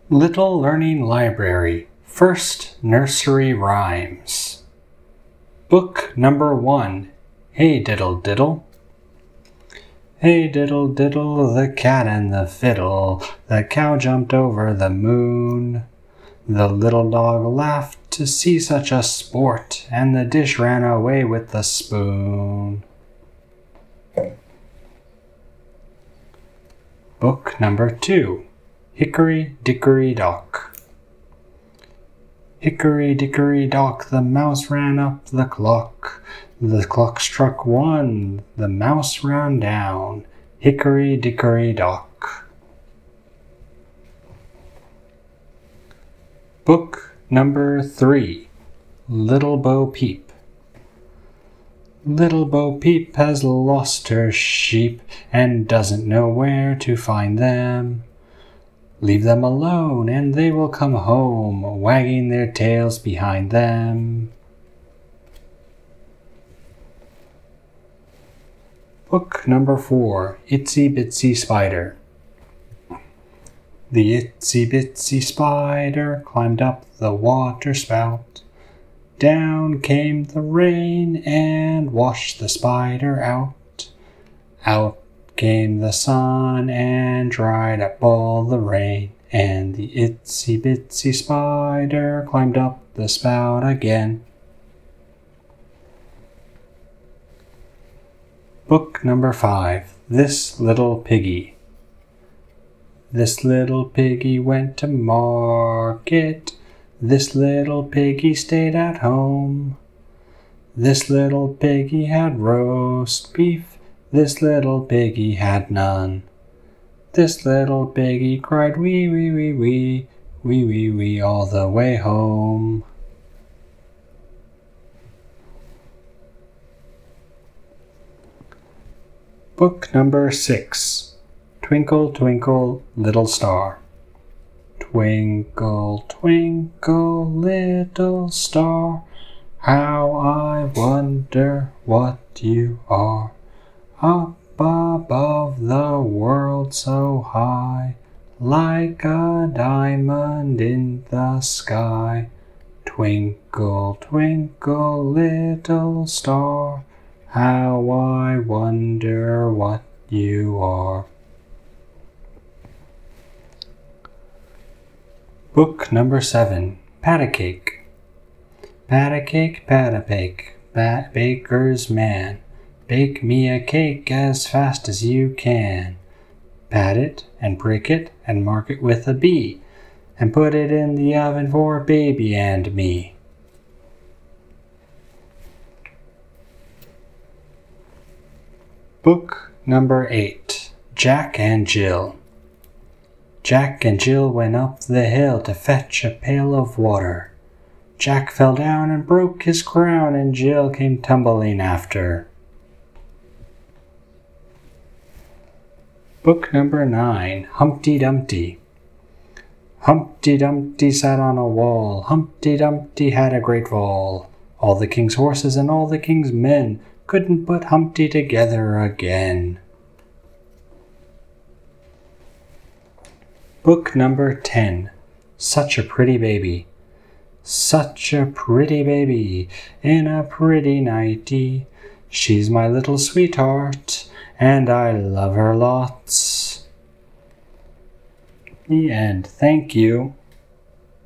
Little Learning Library, First Nursery Rhymes. Book number 1. Hey Diddle Diddle. Hey diddle diddle, the cat and the fiddle, the cow jumped over the moon. The little dog laughed to see such a sport, and the dish ran away with the spoon. Book number 2. Hickory Dickory Dock. Hickory Dickory Dock, the mouse ran up the clock. The clock struck 1, the mouse ran down. Hickory Dickory Dock. Book number 3. Little Bo Peep. Little Bo Peep has lost her sheep and doesn't know where to find them. Leave them alone and they will come home, wagging their tails behind them. Book number 4. Itsy Bitsy Spider. The itsy bitsy spider climbed up the water spout. Down came the rain and washed the spider out. Out came the sun and dried up all the rain, and the itsy bitsy spider climbed up the spout again. Book number 5. This Little Piggy. This little piggy went to market. This little piggy stayed at home. This little piggy had roast beef. This little piggy had none. This little piggy cried wee wee wee wee, wee wee wee all the way home. Book number 6. Twinkle, twinkle, little star. Twinkle, twinkle, little star, how I wonder what you are. Up above the world so high, like a diamond in the sky. Twinkle, twinkle, little star, how I wonder what you are. Book number 7. Pat-a-cake. Pat-a-cake, pat-a-cake, baker's man. Bake me a cake as fast as you can. Pat it and prick it and mark it with a B, and put it in the oven for baby and me. Book number 8. Jack and Jill. Jack and Jill went up the hill to fetch a pail of water. Jack fell down and broke his crown, and Jill came tumbling after. Book number 9. Humpty Dumpty. Humpty Dumpty sat on a wall. Humpty Dumpty had a great fall. All the king's horses and all the king's men couldn't put Humpty together again. Book number 10. Such a Pretty Baby. Such a pretty baby in a pretty nightie. She's my little sweetheart, and I love her lots. The end. Thank you.